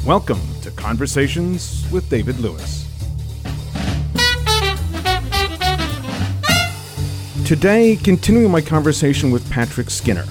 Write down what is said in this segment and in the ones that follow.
Welcome to Conversations with David Lewis. Today, continuing my conversation with Patrick Skinner.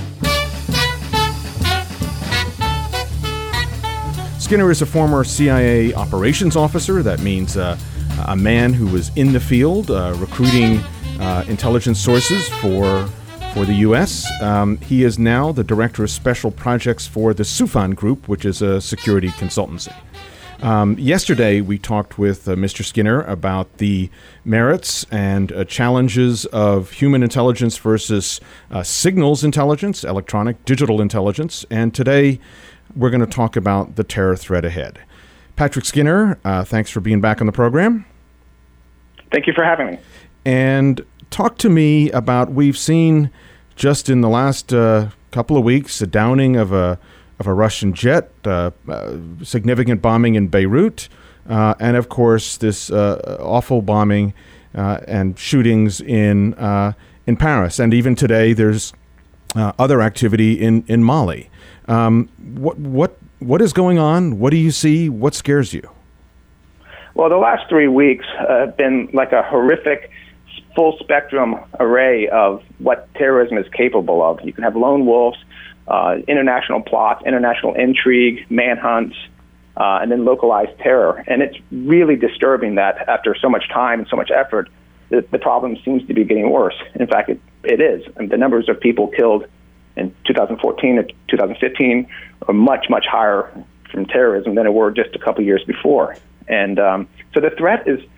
Skinner is a former CIA operations officer. That means a man who was in the field recruiting intelligence sources for the U.S. He is now the Director of Special Projects for the Soufan Group, which is a security consultancy. Yesterday, we talked with Mr. Skinner about the merits and challenges of human intelligence versus signals intelligence, electronic, digital intelligence. And today, we're going to talk about the terror threat ahead. Patrick Skinner, thanks for being back on the program. Thank you for having me. And talk to me about, we've seen just in the last couple of weeks a downing of a Russian jet, significant bombing in Beirut, and of course this awful bombing and shootings in Paris. And even today there's other activity in Mali. What is going on? What do you see? What scares you? Well, the last 3 weeks have been like a horrific full spectrum array of what terrorism is capable of. You can have lone wolves, international plots, international intrigue, manhunts, and then localized terror. And it's really disturbing that after so much time and so much effort, the problem seems to be getting worse. In fact, it is. And the numbers of people killed in 2014 and 2015 are much, much higher from terrorism than it were just a couple years before. And so the threat is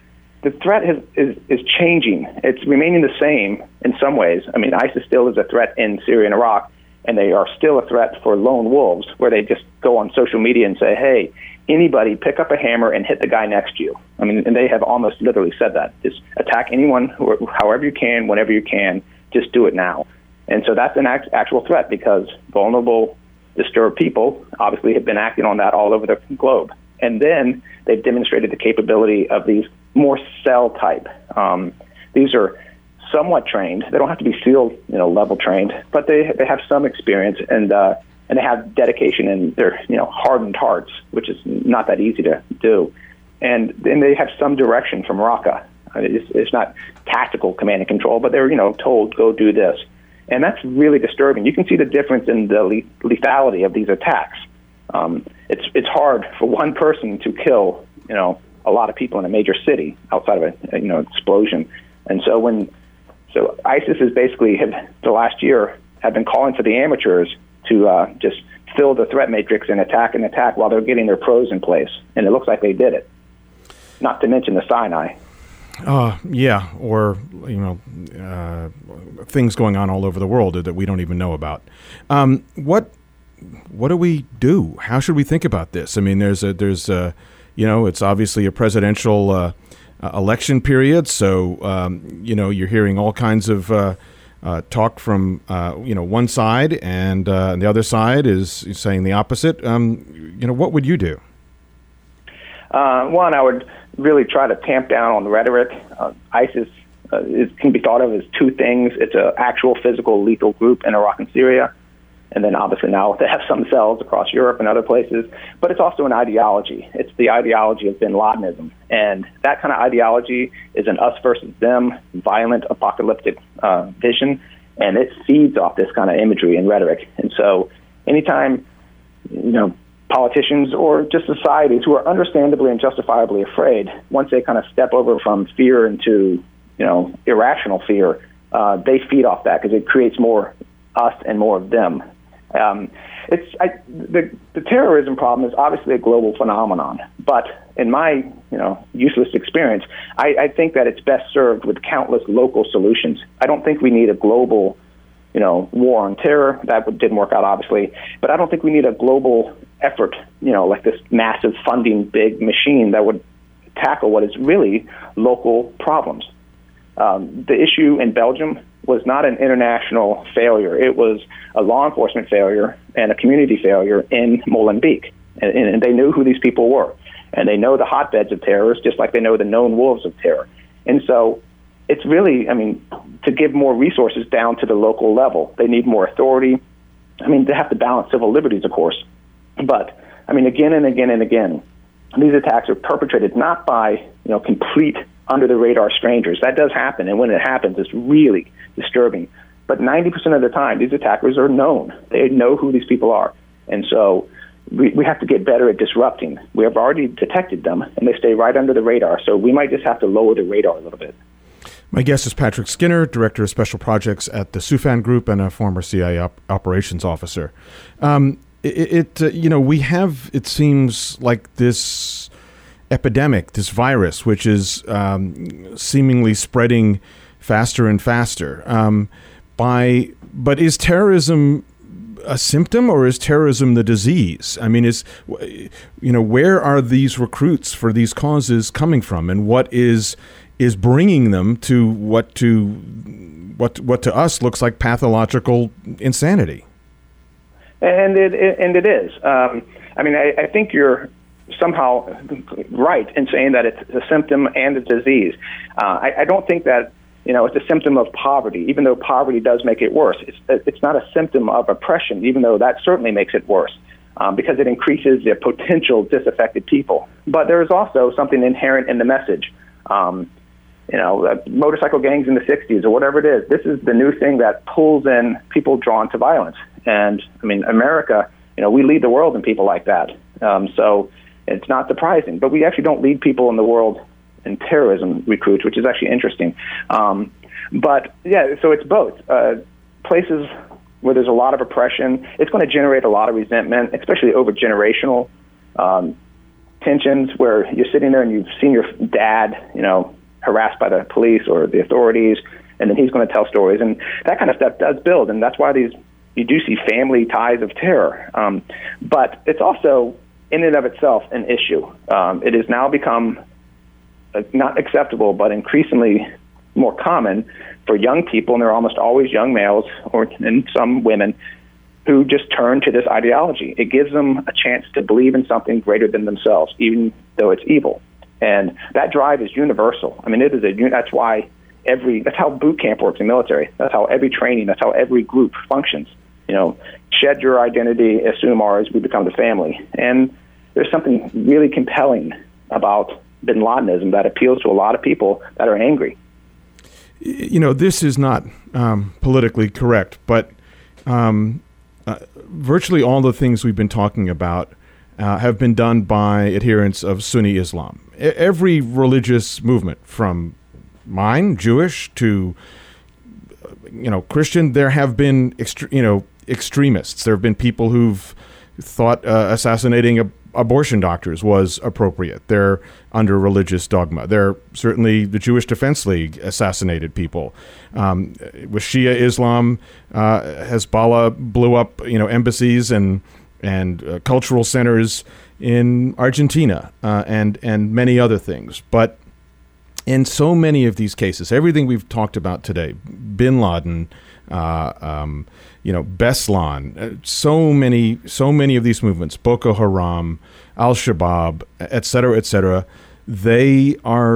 changing. It's remaining the same in some ways. I mean, ISIS still is a threat in Syria and Iraq, and they are still a threat for lone wolves, where they just go on social media and say, hey, anybody pick up a hammer and hit the guy next to you. I mean, and they have almost literally said that. Just attack anyone, however you can, whenever you can, just do it now. And so that's an actual threat, because vulnerable, disturbed people obviously have been acting on that all over the globe. And then they've demonstrated the capability of these more cell type. These are somewhat trained. They don't have to be SEAL, level trained, but they have some experience, and they have dedication, and they're hardened hearts, which is not that easy to do. And then they have some direction from Raqqa. It's not tactical command and control, but they're told, go do this, and that's really disturbing. You can see the difference in the lethality of these attacks. It's hard for one person to kill a lot of people in a major city outside of an explosion. And so ISIS is basically the last year have been calling for the amateurs to just fill the threat matrix and attack while they're getting their pros in place. And it looks like they did it. Not to mention the Sinai. Yeah, or things going on all over the world that we don't even know about. What do we do? How should we think about this? I mean, there's it's obviously a presidential election period, so you're hearing all kinds of talk from one side, and the other side is saying the opposite. What would you do? One, I would really try to tamp down on the rhetoric. ISIS can be thought of as two things. It's an actual physical lethal group in Iraq and Syria. And then obviously now they have some cells across Europe and other places. But it's also an ideology. It's the ideology of bin Ladenism. And that kind of ideology is an us versus them, violent, apocalyptic vision. And it feeds off this kind of imagery and rhetoric. And so anytime, politicians or just societies who are understandably and justifiably afraid, once they kind of step over from fear into, irrational fear, they feed off that because it creates more us and more of them. The terrorism problem is obviously a global phenomenon, but in my useless experience, I think that it's best served with countless local solutions. I don't think we need a global war on terror. That didn't work out, obviously, but I don't think we need a global effort, like this massive funding big machine that would tackle what is really local problems. The issue in Belgium was not an international failure. It was a law enforcement failure and a community failure in Molenbeek. And they knew who these people were. And they know the hotbeds of terrorists just like they know the known wolves of terror. And so it's really, to give more resources down to the local level. They need more authority. They have to balance civil liberties, of course. But I mean, again and again and again, these attacks are perpetrated not by, complete under-the-radar strangers. That does happen, and when it happens, it's really disturbing. But 90% of the time, these attackers are known. They know who these people are. And so we have to get better at disrupting. We have already detected them, and they stay right under the radar. So we might just have to lower the radar a little bit. My guest is Patrick Skinner, Director of Special Projects at the Soufan Group and a former CIA operations officer. We have, it seems like this epidemic, this virus, which is seemingly spreading faster and faster. But is terrorism a symptom, or is terrorism the disease? I mean, where are these recruits for these causes coming from, and what is bringing them to what to us looks like pathological insanity? And it is. I think you're somehow right in saying that it's a symptom and a disease. I don't think that it's a symptom of poverty, even though poverty does make it worse. It's not a symptom of oppression, even though that certainly makes it worse, because it increases the potential disaffected people. But there is also something inherent in the message. Motorcycle gangs in the 60s or whatever it is, this is the new thing that pulls in people drawn to violence. And, America, we lead the world in people like that. So it's not surprising. But we actually don't lead people in the world in terrorism recruits, which is actually interesting. So it's both. Places where there's a lot of oppression, it's going to generate a lot of resentment, especially over generational tensions, where you're sitting there and you've seen your dad, harassed by the police or the authorities, and then he's going to tell stories, and that kind of stuff does build, and that's why you do see family ties of terror. But it's also, in and of itself, an issue. It has now become not acceptable, but increasingly more common for young people, and they're almost always young males and some women, who just turn to this ideology. It gives them a chance to believe in something greater than themselves, even though it's evil. And that drive is universal. That's why that's how boot camp works in military. That's how every training, that's how every group functions. Shed your identity, assume ours, we become the family. And there's something really compelling about bin Ladenism that appeals to a lot of people that are angry. This is not politically correct, but virtually all the things we've been talking about have been done by adherents of Sunni Islam. Every religious movement, from mine, Jewish, to Christian, there have been extremists. There have been people who've thought assassinating abortion doctors was appropriate. They're under religious dogma. Certainly the Jewish Defense League assassinated people. With Shia Islam, Hezbollah blew up embassies and cultural centers in Argentina, and many other things. But in so many of these cases, everything we've talked about today, bin Laden, Beslan, so many of these movements, Boko Haram, Al-Shabaab, et cetera, they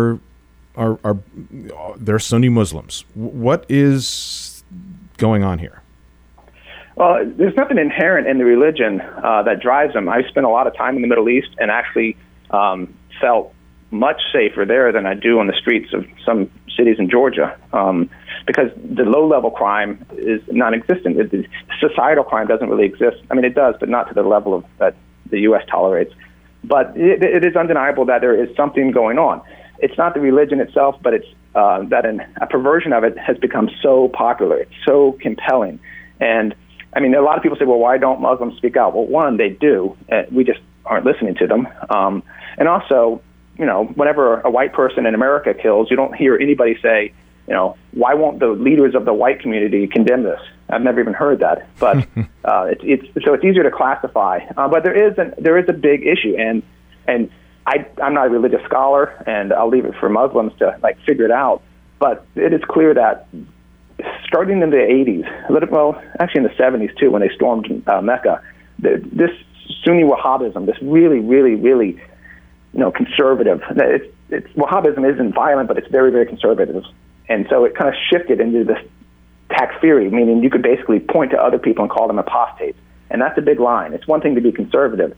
they're Sunni Muslims. What is going on here? Well, there's nothing inherent in the religion that drives them. I spent a lot of time in the Middle East and actually felt much safer there than I do on the streets of some cities in Georgia, because the low-level crime is non-existent. The societal crime doesn't really exist. It does, but not to the level that the U.S. tolerates. But it is undeniable that there is something going on. It's not the religion itself, but it's that a perversion of it has become so popular. It's so compelling. And a lot of people say, well, why don't Muslims speak out? Well, one, they do. We just aren't listening to them. And also, whenever a white person in America kills, you don't hear anybody say, why won't the leaders of the white community condemn this? I've never even heard that. But it's easier to classify. But there is a big issue, and I'm not a religious scholar, and I'll leave it for Muslims to figure it out. But it is clear that starting in the 80s, well, actually in the 70s too, when they stormed Mecca, this Sunni Wahhabism, this really, really, really, conservative. Wahhabism isn't violent, but it's very, very conservative, and so it kind of shifted into this takfiri, meaning you could basically point to other people and call them apostates, and that's a big line. It's one thing to be conservative,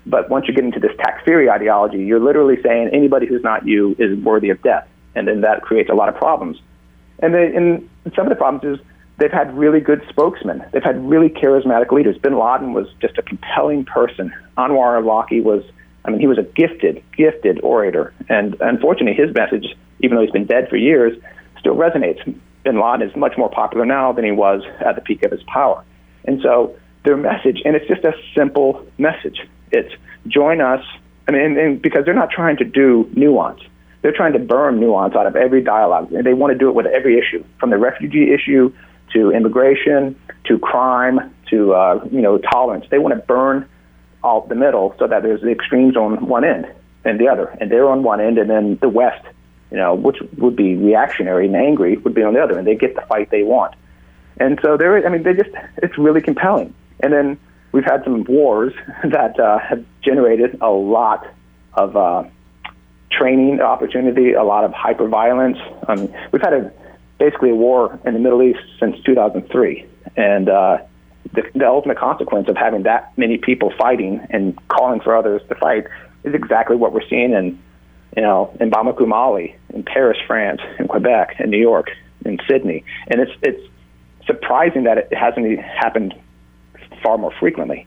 But once you get into this takfiri ideology, you're literally saying anybody who's not you is worthy of death. And then that creates a lot of problems. And some of the problems is they've had really good spokesmen. They've had really charismatic leaders. Bin Laden was just a compelling person. Anwar al-Awlaki he was a gifted orator. And unfortunately, his message, even though he's been dead for years, still resonates. Bin Laden is much more popular now than he was at the peak of his power. And so their message, and it's just a simple message. It's join us, and because they're not trying to do nuance. They're trying to burn nuance out of every dialogue. And they want to do it with every issue, from the refugee issue to immigration to crime to tolerance. They want to burn out the middle so that there's the extremes on one end and the other. And they're on one end, and then the West, which would be reactionary and angry, would be on the other, and they get the fight they want. And so it's really compelling. And then we've had some wars that have generated a lot of training opportunity, a lot of hyper-violence. We've had basically a war in the Middle East since 2003. And the ultimate consequence of having that many people fighting and calling for others to fight is exactly what we're seeing in Bamako, Mali, in Paris, France, in Quebec, in New York, in Sydney. And it's surprising that it hasn't happened far more frequently.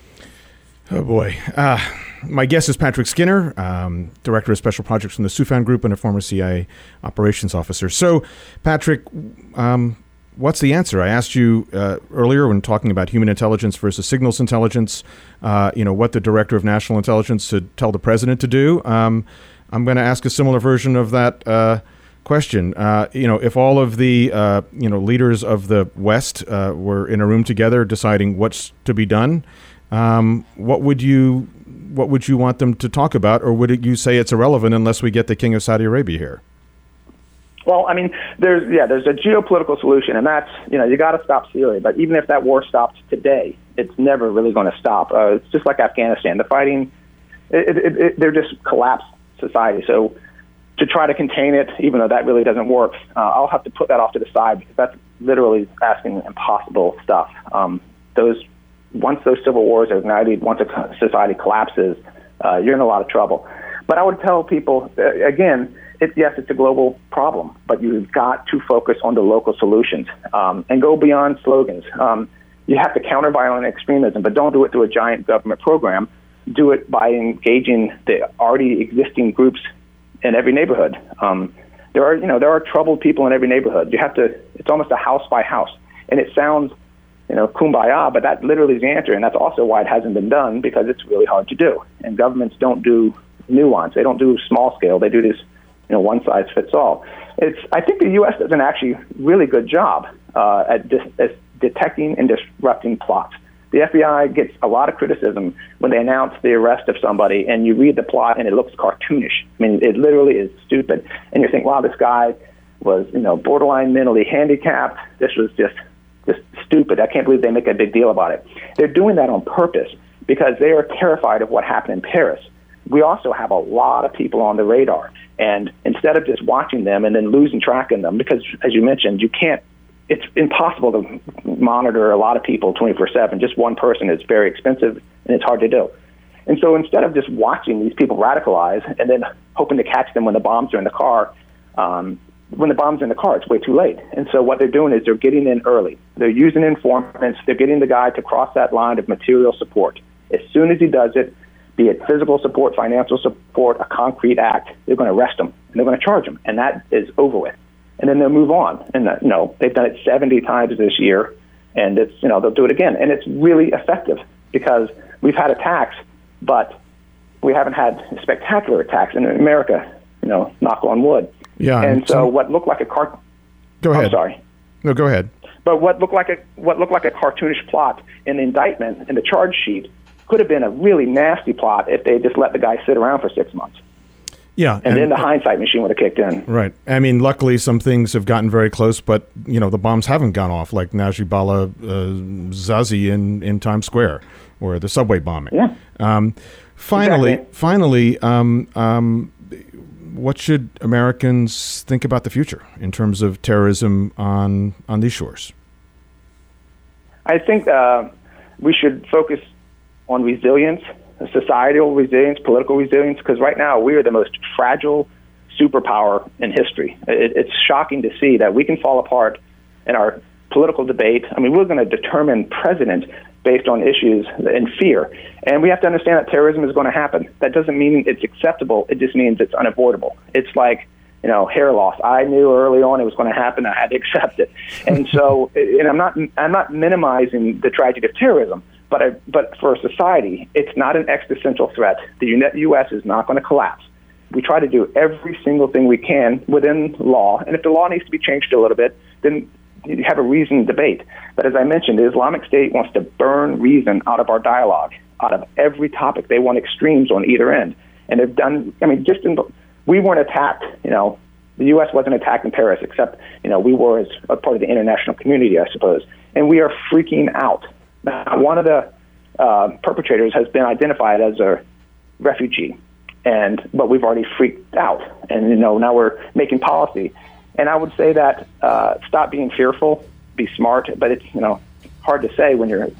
Oh, boy. My guest is Patrick Skinner, Director of Special Projects from the Soufan Group and a former CIA operations officer. So, Patrick, what's the answer? I asked you earlier when talking about human intelligence versus signals intelligence, what the Director of National Intelligence should tell the President to do. I'm going to ask a similar version of that question. If all of the leaders of the West were in a room together deciding what's to be done, what would you want them to talk about, or would you say it's irrelevant unless we get the King of Saudi Arabia here? Well, there's a geopolitical solution, and that's you got to stop Syria. But even if that war stops today, it's never really going to stop. It's just like Afghanistan. The fighting, they're just collapsed society. So to try to contain it, even though that really doesn't work, I'll have to put that off to the side because that's literally asking impossible stuff. Once those civil wars are ignited, once a society collapses, you're in a lot of trouble. But I would tell people, again, yes, it's a global problem, but you've got to focus on the local solutions and go beyond slogans. You have to counter violent extremism, but don't do it through a giant government program. Do it by engaging the already existing groups in every neighborhood. There are troubled people in every neighborhood. It's almost a house by house, and it sounds kumbaya, but that literally is the answer, and that's also why it hasn't been done, because it's really hard to do. And governments don't do nuance. They don't do small scale. They do this, one size fits all. I think the U.S. does an actually really good job at detecting and disrupting plots. The FBI gets a lot of criticism when they announce the arrest of somebody, and you read the plot, and it looks cartoonish. It literally is stupid. And you think, wow, this guy was, borderline mentally handicapped. This was just stupid. I can't believe they make a big deal about it. They're doing that on purpose because they are terrified of what happened in Paris. We also have a lot of people on the radar, and instead of just watching them and then losing track of them, because as you mentioned, it's impossible to monitor a lot of people 24/7. Just one person is very expensive, and it's hard to do. And so instead of just watching these people radicalize and then hoping to catch them when the bombs are in the car, it's way too late. And so what they're doing is they're getting in early. They're using informants. They're getting the guy to cross that line of material support. As soon as he does it, be it physical support, financial support, a concrete act, they're going to arrest him, and they're going to charge him, and that is over with. And then they'll move on. And they've done it 70 times this year, and they'll do it again. And it's really effective because we've had attacks, but we haven't had spectacular attacks in America, knock on wood. Yeah. And so what looked like a Go ahead. I'm sorry. No, go ahead. But what looked like a cartoonish plot in the indictment in the charge sheet could have been a really nasty plot if they just let the guy sit around for 6 months. Yeah. And then the hindsight machine would have kicked in. Right. Luckily some things have gotten very close, but the bombs haven't gone off, like Najibullah Zazi in Times Square, or the subway bombing. Yeah. Finally, Exactly. What should Americans think about the future in terms of terrorism on these shores? I think we should focus on resilience societal resilience, political resilience, because right now we are the most fragile superpower in history. It's shocking to see that we can fall apart in our political debate. I mean, we're going to determine president based on issues and fear. And we have to understand that terrorism is going to happen. That doesn't mean it's acceptable. It just means it's unavoidable. It's like, hair loss. I knew early on it was going to happen. I had to accept it. And so, and I'm not minimizing the tragedy of terrorism, but for a society, it's not an existential threat. The U.S. is not going to collapse. We try to do every single thing we can within law, and if the law needs to be changed a little bit, then you have a reasoned debate. But as I mentioned, the Islamic State wants to burn reason out of our dialogue, out of every topic. They want extremes on either end. And they've done, we weren't attacked, the U.S. wasn't attacked in Paris, except, we were as a part of the international community, I suppose. And we are freaking out. Now, one of the perpetrators has been identified as a refugee, but we've already freaked out. And, now we're making policy. And I would say that stop being fearful, be smart, but it's hard to say when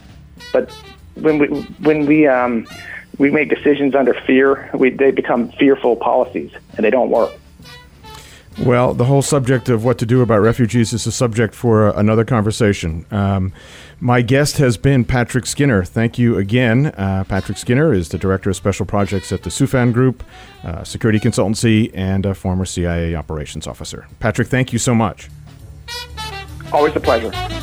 we make decisions under fear, they become fearful policies, and they don't work. Well, the whole subject of what to do about refugees is a subject for another conversation. My guest has been Patrick Skinner. Thank you again. Patrick Skinner is the Director of Special Projects at the Soufan Group, security consultancy, and a former CIA operations officer. Patrick, thank you so much. Always a pleasure.